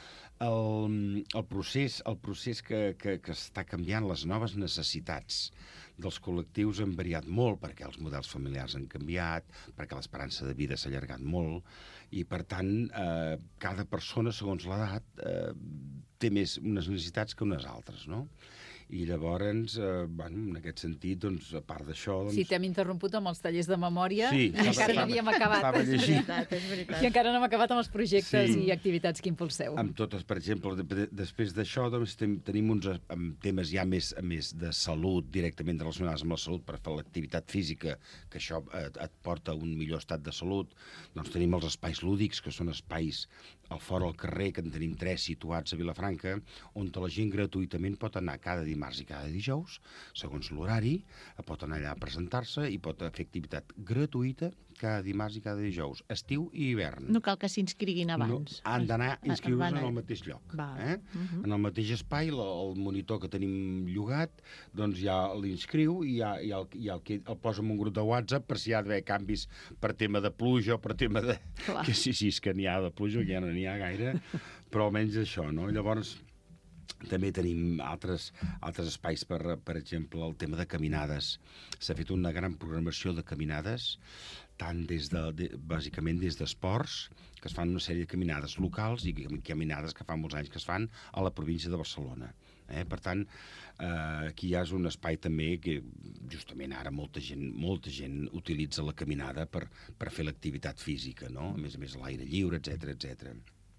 El, el procés, el procés que, que, que està canviant, les noves necessitats dels col·lectius han variat molt perquè els models familiars han canviat, perquè l'esperança de vida s'ha allargat molt i, per tant, eh, cada persona, segons l'edat, eh, té més unes necessitats que unes altres, no? I llavors, eh, bueno, en aquest sentit, doncs, a part d'això... Doncs...
Sí, t'hem interromput amb els tallers de memòria
Sí,
i encara no havíem acabat.
Estava llegint.
veritat, és veritat.
I encara no hem acabat amb els projectes
Sí.
i activitats que impulseu.
Amb totes, per exemple, de, de, després d'això doncs, ten, tenim uns amb temes ja més, més de salut, directament relacionats amb la salut, per fer l'activitat física, que això et, et porta a un millor estat de salut. Doncs tenim els espais lúdics, que són espais al fora al carrer, que en tenim tres situats a Vilafranca, on la gent gratuïtament pot anar cada dimarts i cada dijous, segons l'horari, pot anar allà a presentar-se i pot fer activitat gratuïta cada dimarts i cada dijous, estiu i hivern.
No cal que s'inscriguin abans.
No, han d'anar a inscriure-se
Van a-
en el mateix lloc.
Val.
Eh?
Mhm.
En el mateix espai, la, el monitor que tenim llogat, doncs ja l'inscriu i ja, ja, el, ja el, el posa en un grup de WhatsApp per si hi ha d'haver canvis per tema de pluja o per tema de...
Clar.
Que sí, sí, és que n'hi ha de pluja, que ja no n'hi ha gaire, però almenys això, no? Llavors, també tenim altres, altres espais, per, per exemple, el tema de caminades. S'ha fet una gran programació de caminades, tant des de, de, bàsicament des d'esports, que es fan una sèrie de caminades locals i caminades que fa molts anys que es fan a la província de Barcelona. Eh? Per tant, eh, aquí hi ha un espai també que justament ara molta gent, molta gent utilitza la caminada per, per fer l'activitat física, no? A més a més a l'aire lliure, etcètera, etcètera.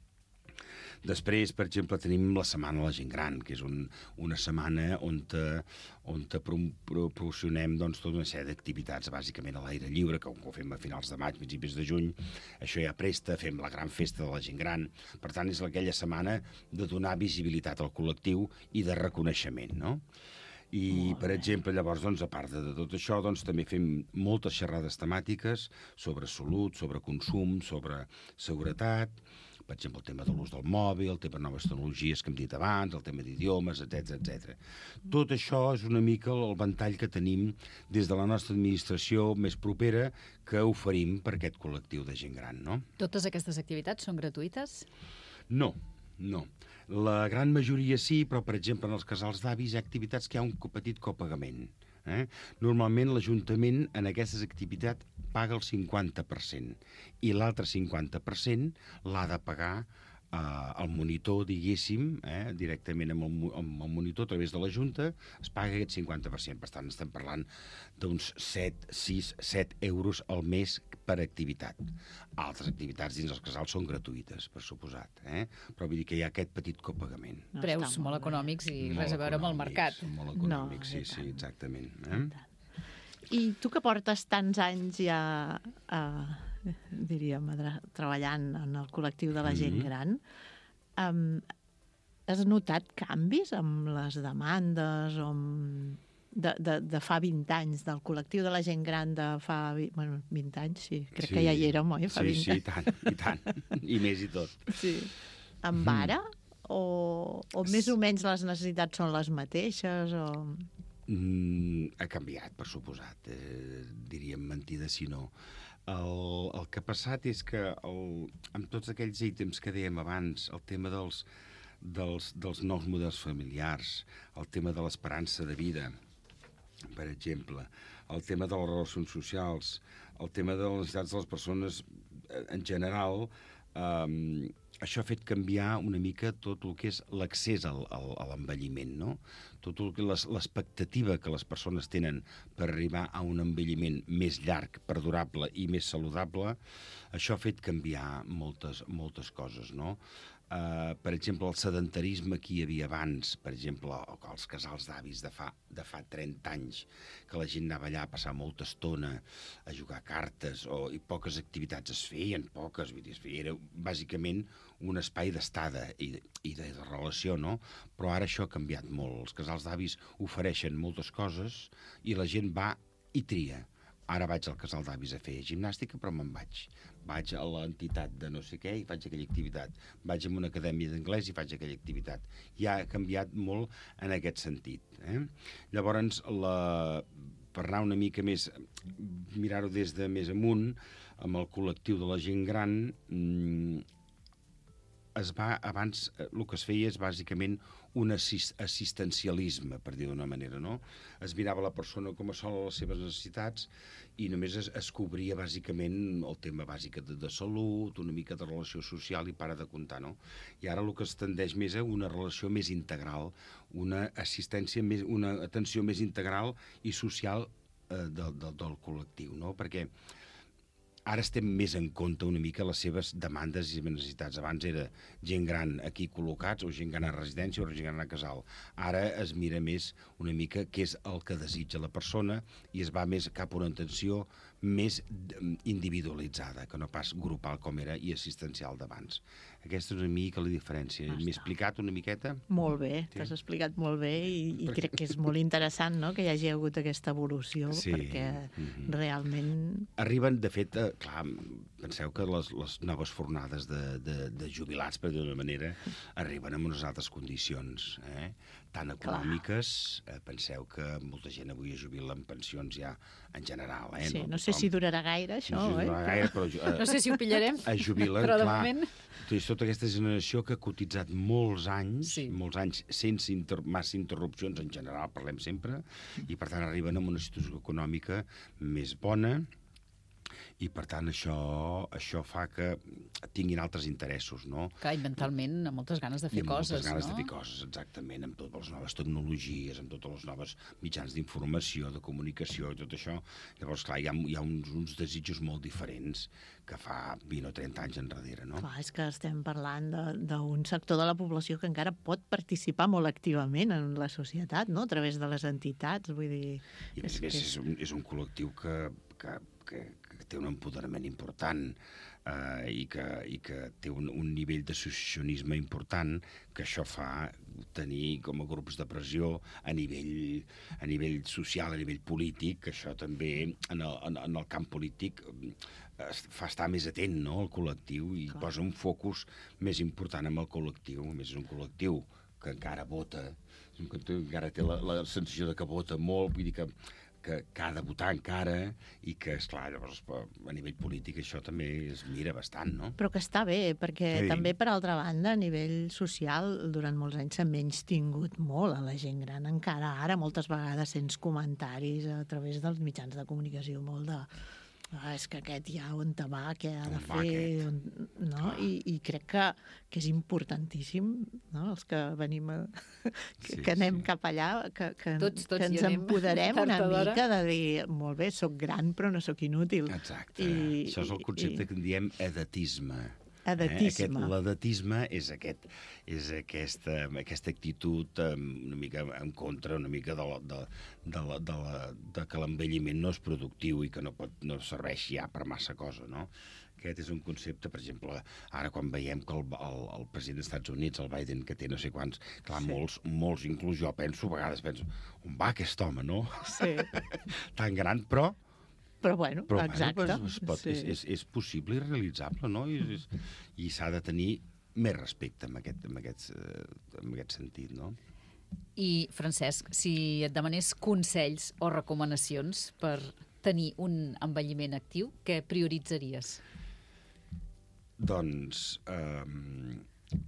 Després, per exemple, tenim la Setmana de la Gent Gran, que és un, una setmana on, te, on te pro, pro, proporcionem doncs, tota una sèrie d'activitats, bàsicament a l'aire lliure, que ho fem a finals de maig, principis de juny. Això ja presta, fem la gran festa de la gent gran. Per tant, és aquella setmana de donar visibilitat al col·lectiu i de reconeixement, no? I, per exemple, llavors, doncs, a part de tot això, doncs, també fem moltes xerrades temàtiques sobre salut, sobre consum, sobre seguretat, per exemple, el tema de l'ús del mòbil, el tema de noves tecnologies que hem dit abans, el tema d'idiomes, etcètera, etcètera. Tot això és una mica el ventall que tenim des de la nostra administració més propera que oferim per aquest col·lectiu de gent gran, no?
Totes aquestes activitats són gratuïtes?
No, no. La gran majoria sí, però, per exemple, en els casals d'avis hi ha activitats que hi ha un petit copagament. Eh? Normalment l'Ajuntament en aquestes activitats paga el cinquanta per cent i l'altre cinquanta per cent l'ha de pagar eh, el monitor, diguéssim, eh, directament amb el, amb el monitor a través de la Junta, es paga aquest cinquanta per cent. Per tant, estem parlant d'uns set, sis, set euros al mes per activitat. Altres activitats dins els casals són gratuïtes, per suposat, eh? Però vull dir que hi ha aquest petit copagament.
No,
Preus
està
molt
molt bé.
econòmics i
Molt
res a veure amb el
econòmics,
mercat.
Molt econòmics,
No,
sí,
i
sí,
tant.
exactament. Eh?
I tu que portes tants anys ja, eh, diríem, a treballant en el col·lectiu de la gent
Mhm.
gran, um, has notat canvis amb les demandes o amb... De, de, de fa vint anys, del col·lectiu de la gent gran de fa... Bueno, vint anys, sí, crec
Sí.
que ja hi érem, oi? Fa
Sí,
vint
sí, i tant, i tant. I més i tot.
Sí. Amb ara? O, o més o menys les necessitats són les mateixes? O...
Mm, ha canviat, per suposat. Eh, diríem mentida si no. El, el que ha passat és que el, amb tots aquells ítems que dèiem abans, el tema dels, dels, dels nous models familiars, el tema de l'esperança de vida, per exemple, el tema de les relacions socials, el tema de les necessitats de les persones en general, eh, això ha fet canviar una mica tot el que és l'accés al, al, a l'envelliment, no? Tot el que l'expectativa que les persones tenen per arribar a un envelliment més llarg, perdurable i més saludable, això ha fet canviar moltes, moltes coses, no? Uh, per exemple, el sedentarisme que hi havia abans, per exemple, els casals d'avis de fa, de fa trenta anys, que la gent anava allà a passar molta estona a jugar cartes, o, i poques activitats es feien, poques, vull dir, es feia, era bàsicament un espai d'estada i, i de, de relació, no? Però ara això ha canviat molt. Els casals d'avis ofereixen moltes coses i la gent va i tria. Ara vaig al casal d'avis a fer gimnàstica, però me'n vaig. Vaig a l'entitat de no sé què i faig aquella activitat. Vaig a una acadèmia d'anglès i faig aquella activitat. I ha canviat molt en aquest sentit. Eh? Llavors, la... per anar una mica més, mirar-ho des de més amunt, amb el col·lectiu de la gent gran, es va, abans el que es feia és bàsicament un assist, assistencialisme, per dir d'una manera, no? Es mirava la persona com a sola les seves necessitats i només es, es cobria bàsicament el tema bàsic de, de salut, una mica de relació social i para de comptar, no? I ara el que es tendeix més a una relació més integral, una assistència, més, una atenció més integral i social eh, del, del, del col·lectiu, no? Perquè ara estem més en compte una mica les seves demandes i necessitats. Abans era gent gran aquí col·locats, o gent gran a residència, o gent gran a casal. Ara es mira més una mica què és el que desitja la persona i es va més cap a una atenció més individualitzada, que no pas grupal com era i assistencial d'abans. Aquesta és una mica la diferència. M'he explicat una miqueta?
Molt bé, sí. T'has explicat molt bé i, i perquè... crec que és molt interessant, no?, que hi hagi hagut aquesta evolució, sí. perquè mm-hmm. realment...
Arriben, de fet, eh, clar, penseu que les, les noves fornades de, de, de jubilats, per dir d'una manera, arriben en unes altres condicions, eh? Tan econòmiques, eh, penseu que molta gent avui es jubila en pensions ja en general. Eh?
Sí,
no,
no sé com... si durarà gaire, això,
no sé si durarà
eh?
gaire, però, eh,
no sé si ho pillarem,
es jubilen,
però de
clar,
moment...
És tota aquesta generació que ha cotitzat molts anys,
sí.
molts anys sense inter massa interrupcions en general, parlem sempre, i per tant arriben a una situació econòmica més bona, i per tant això, això fa que tinguin altres interessos, no?
Que mentalment amb moltes ganes de fer
I amb
coses,
moltes ganes
no?
de fer coses, exactament, amb totes les noves tecnologies, amb totes les noves mitjans d'informació, de comunicació i tot això. Llavors, clar, hi ha, hi ha uns, uns desitjos molt diferents que fa vint o trenta anys enrere, no?
Clar, és que estem parlant d'un sector de la població que encara pot participar molt activament en la societat, no?, a través de les entitats, vull dir...
I a més a més és un, és un col·lectiu que, que, que, que té un empoderament important eh, i, que, i que té un, un nivell d'associacionisme important, que això fa tenir com a grups de pressió a nivell, a nivell social, a nivell polític, que això també en el, en, en el camp polític fa estar més atent, no?, al col·lectiu i Clar. Posa un focus més important en el col·lectiu. A més, és un col·lectiu que encara vota, encara té la, la sensació de que vota molt, vull dir que, que, que ha de votar encara i que, esclar, llavors a nivell polític això també es mira bastant, no?
Però que està bé, perquè
sí.
també, per altra banda, a nivell social, durant molts anys s'ha menys tingut molt a la gent gran. Encara ara, moltes vegades, sents comentaris a través dels mitjans de comunicació molt de... Ah, és que aquest ja on te va, què ha de
on
fer, on, no? I, i crec que, que és importantíssim, no?, els que venim a, que,
sí,
que anem
sí.
cap allà, que, que,
tots, tots
que ens empoderem una mica de dir, molt bé, sóc gran però no sóc inútil.
Exacte,
I,
això és el concepte i, que en diem edatisme.
Edatisme.
Eh? L'edatisme és, aquest, és aquesta, aquesta actitud una mica en contra, una mica de, la, de, de, la, de, la, de que l'envelliment no és productiu i que no, pot, no serveix ja per massa cosa, no? Aquest és un concepte, per exemple, ara quan veiem que el, el, el president dels Estats Units, el Biden, que té no sé quants, clar, sí. molts, molts, inclús jo penso, a vegades penso, on va aquest home, no?
Sí.
Tan gran, però...
Però bueno,
Però,
exacte.
Bueno, es pot, sí. és, és, és possible i realitzable, no? I, és, i s'ha de tenir més respecte en aquest, en aquest, en aquest sentit, no?
I, Francesc, si et demanés consells o recomanacions per tenir un envelliment actiu, què prioritzaries?
Doncs... Eh,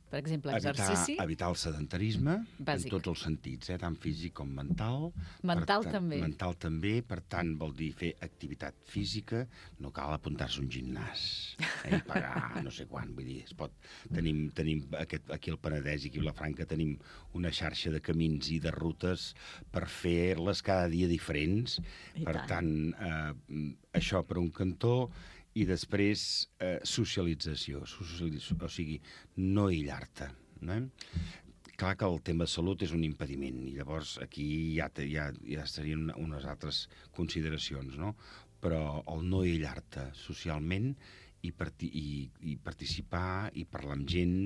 Per exemple,
evitar,
exercici...
evitar el sedentarisme,
Bàsic.
en tots els sentits, eh? Tant físic com mental.
Mental
per,
també.
Mental també, per tant, vol dir fer activitat física, no cal apuntar-se a un gimnàs, eh? I pagar no sé quan, vull dir, es pot... Tenim, tenim aquest, aquí al Penedès i aquí a Vilafranca tenim una xarxa de camins i de rutes per fer-les cada dia diferents.
I
per
tant.
tant, eh, això per un cantó, i després eh, socialització, socialització, o sigui, no aïllar-te. No? Clar que el tema de salut és un impediment, i llavors aquí ja, te, ja, ja serien unes altres consideracions, no? Però el no aïllar-te socialment i, parti, i, i participar i parlar amb gent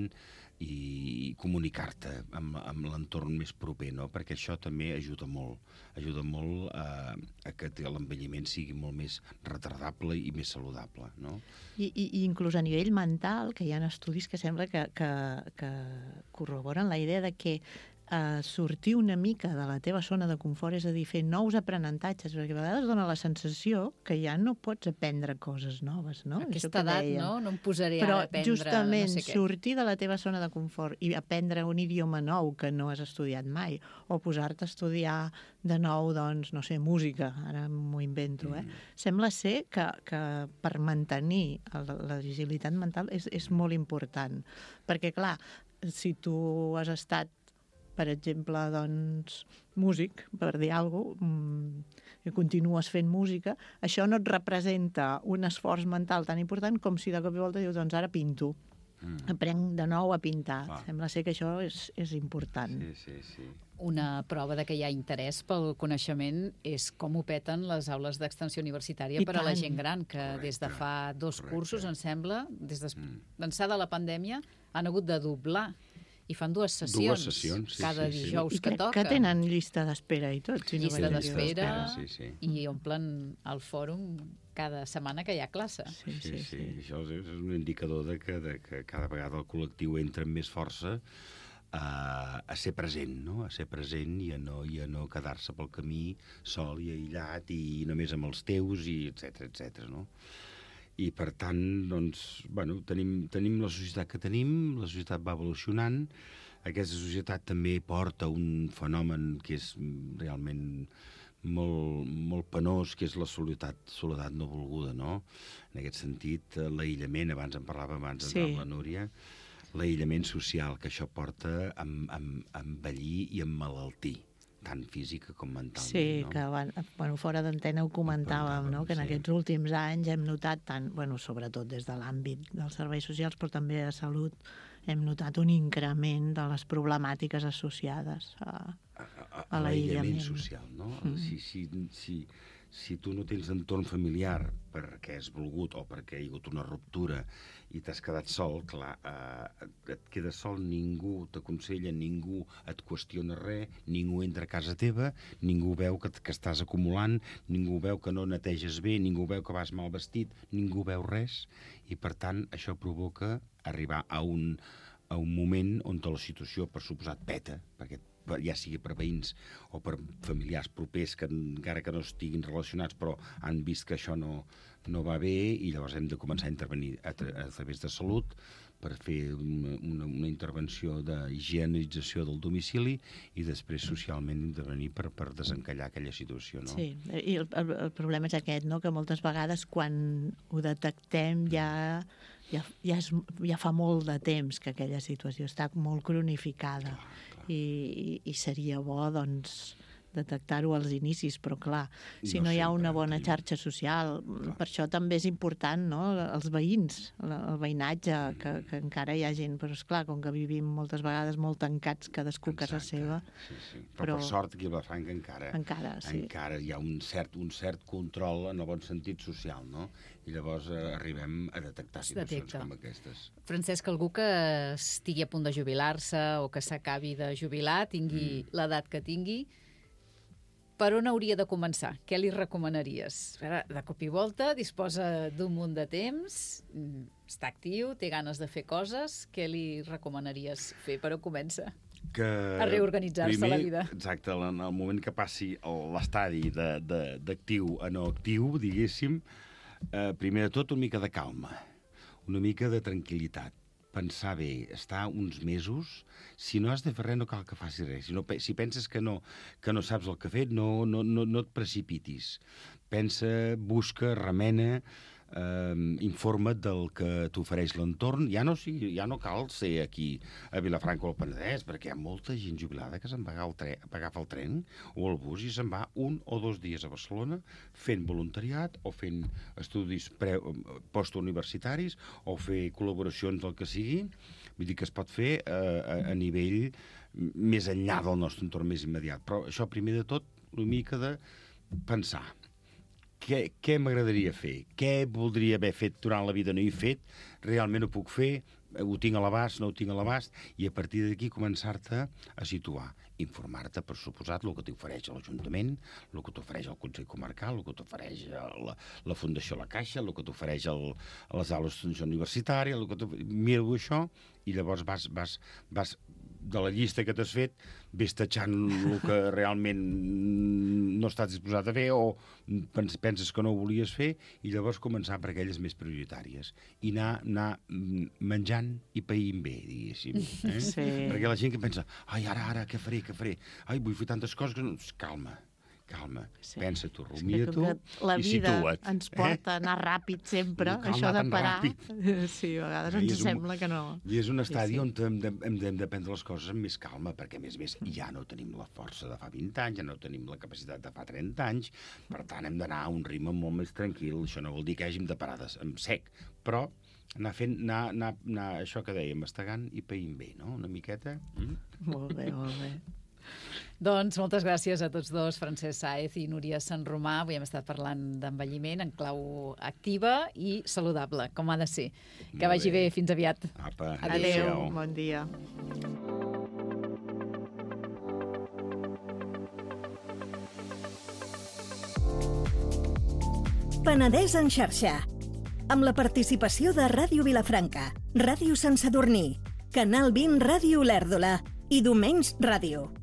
i comunicar-te amb, amb l'entorn més proper, no? Perquè això també ajuda molt, ajuda molt a, a que l'envelliment sigui molt més retardable i més saludable, no?
I, i, i inclús a nivell mental, que hi ha estudis que sembla que, que, que corroboren la idea de que eh, sortir una mica de la teva zona de confort, és a dir, fer nous aprenentatges, perquè a vegades dona la sensació que ja no pots aprendre coses noves, no?
Aquesta edat, no? No em posaré
Però
ara a aprendre
justament
no sé què.
sortir de la teva zona de confort i aprendre un idioma nou que no has estudiat mai, o posar-te a estudiar de nou, doncs, no sé, música, ara m'ho invento, eh? Mm. Sembla ser que, que per mantenir el, la agilitat mental és, és molt important, perquè, clar, si tu has estat, per exemple, doncs, músic, per dir alguna cosa, i continues fent música, això no et representa un esforç mental tan important com si de cop i volta dius, doncs ara pinto. Mm. Aprenc de nou a pintar. Clar. Sembla ser que això és, és important.
Sí, sí, sí.
Una prova de que hi ha interès pel coneixement és com ho peten les aules d'extensió universitària
I
per a la
tant.
gent gran, que
Correcte.
des de fa dos
Correcte.
cursos, em sembla, des
Mm.
d'ençà de la pandèmia, han hagut de doblar. I fan dues sessions,
Dues sessions, sí,
cada
sí, sí.
dijous
I
que
crec
toca.
que tenen llista d'espera i tot. Si
Llista
no vaig
d'espera.
Sí, sí.
I omplen el fòrum cada setmana que hi ha classe.
Sí,
Sí,
sí,
sí,
sí.
això és és un indicador de que, de que cada vegada el col·lectiu entra amb més força a, a ser present, no? A ser present i a no, i a no quedar-se pel camí sol i aïllat i només amb els teus, i etcètera, etcètera, no? I per tant, doncs, bueno, tenim, tenim la societat que tenim, la societat va evolucionant, aquesta societat també porta un fenomen que és realment molt, molt penós, que és la soledat, soledat no volguda, no? En aquest sentit, l'aïllament, abans en parlava abans
Sí.
amb la Núria, l'aïllament social que això porta a, a, a envellir i a emmalaltir, tant física com mentalment.
Sí,
no?
que bueno, fora d'antena ho comentàvem, no? Que en
sí.
aquests últims anys hem notat tant, bueno, sobretot des de l'àmbit dels serveis socials, però també de salut, hem notat un increment de les problemàtiques associades a,
a, a,
a l'aïllament
social, no?
Mm.
Si, si, si, si tu no tens entorn familiar perquè has volgut o perquè hi ha hagut una ruptura i t'has quedat sol, clar, eh, et quedes sol, ningú t'aconsella, ningú et qüestiona res, ningú entra a casa teva, ningú veu que, que estàs acumulant, ningú veu que no neteges bé, ningú veu que vas mal vestit, ningú veu res, i per tant això provoca arribar a un, a un moment on la situació, per suposat, peta, perquè ja sigui per veïns o per familiars propers que encara que no estiguin relacionats però han vist que això no, no va bé, i llavors hem de començar a intervenir a, tra a través de salut per fer una, una, una intervenció d'higienització del domicili i després socialment intervenir per, per desencallar aquella situació, no?
Sí, i el, el, el problema és aquest, no? Que moltes vegades quan ho detectem ja, ja, ja, és, ja fa molt de temps que aquella situació està molt cronificada.
Clar, clar.
I, i, i seria bo, doncs, detectar-ho als inicis, però clar, si
No
no hi ha
sempre,
una bona
sí.
xarxa social,
Clar.
per això també és important, no?, els veïns, el, el veïnatge, que, que encara hi ha gent, però esclar, com que vivim moltes vegades molt tancats, cadascú a casa
Exacte.
seva,
Sí, sí. Però,
Però-
per sort aquí a Vilafranca encara,
encara, sí.
encara hi ha un cert, un cert control en el bon sentit social, no? I llavors eh, arribem a detectar
Es
situacions
detecta.
com aquestes.
Francesc, algú que estigui a punt de jubilar-se o que s'acabi de jubilar, tingui mm. l'edat que tingui, per on hauria de començar? Què li recomanaries? A veure, de cop i volta disposa d'un munt de temps, mm, està actiu, té ganes de fer coses, què li recomanaries fer? Per on comença?
Que
A reorganitzar-se
primer,
la vida.
Exacte, en el moment que passi l'estadi d'actiu a no actiu, diguéssim, eh, primer de tot una mica de calma, una mica de tranquil·litat, pensar bé, estar uns mesos, si no has de fer res no cal que facis res. Si, no, si penses que no, que no saps el que fer, no, no, no, no et precipitis. Pensa, busca, remena, eh, informa't del que t'ofereix l'entorn. Ja no, sí, ja no cal ser aquí a Vilafranca o al Penedès, perquè hi ha molta gent jubilada que se'n va agafar el tren, agafa el tren o el bus i se'n va un o dos dies a Barcelona fent voluntariat o fent estudis pre, postuniversitaris o fer col·laboracions del que sigui. Vull dir que es pot fer eh, a, a nivell més enllà del nostre entorn més immediat. Però això, primer de tot, una mica de pensar. Què, què m'agradaria fer? Què voldria haver fet durant la vida? No he fet, realment ho puc fer, ho tinc a l'abast, no ho tinc a l'abast, i a partir d'aquí començar-te a situar. Informar-te, per suposat, el que t'ofereix l'Ajuntament, el que t'ofereix el Consell Comarcal, el que t'ofereix la, la Fundació La Caixa, el que t'ofereix el, les aules universitàries, el que miro això, i llavors vas, vas, vas de la llista que t'has fet, ves tatxant el que realment no estàs disposat a fer o penses que no ho volies fer, i llavors començar per aquelles més prioritàries i anar, anar menjant i païnt bé, diguéssim. Eh?
Sí.
Perquè la gent que pensa, ai, ara, ara, què faré, què faré? Ai, vull fer tantes coses que no... Calma, calma, sí. Pensa tu, rumia tu
la
i
vida
situa't.
Ens porta a anar ràpid sempre,
no
això de parar.
Ràpid.
Sí, a vegades ens un, sembla que no.
I és un estadi
sí, sí.
on hem de, hem, de, hem de prendre les coses amb més calma, perquè a més a més ja no tenim la força de fa vint anys, ja no tenim la capacitat de fa trenta anys, per tant hem d'anar a un ritme molt més tranquil. Això no vol dir que hàgim de parar de, en sec, però anar fent, anar, anar, anar, això que dèiem, mastegant i païnt bé, no? Una miqueta. Mm?
Molt bé, molt bé.
Doncs moltes gràcies a tots dos, Francesc Sáez i Núria Sant Romà. Avui hem estat parlant d'envelliment en clau activa i saludable, com ha de ser. Que
Molt
vagi bé. bé, fins aviat.
Apa,
adéu. Adéu, bon dia.
Penedès en xarxa, amb la participació de Ràdio Vilafranca, Ràdio Sant Sadurní, Canal vint Ràdio Olèrdola i Domenys Ràdio.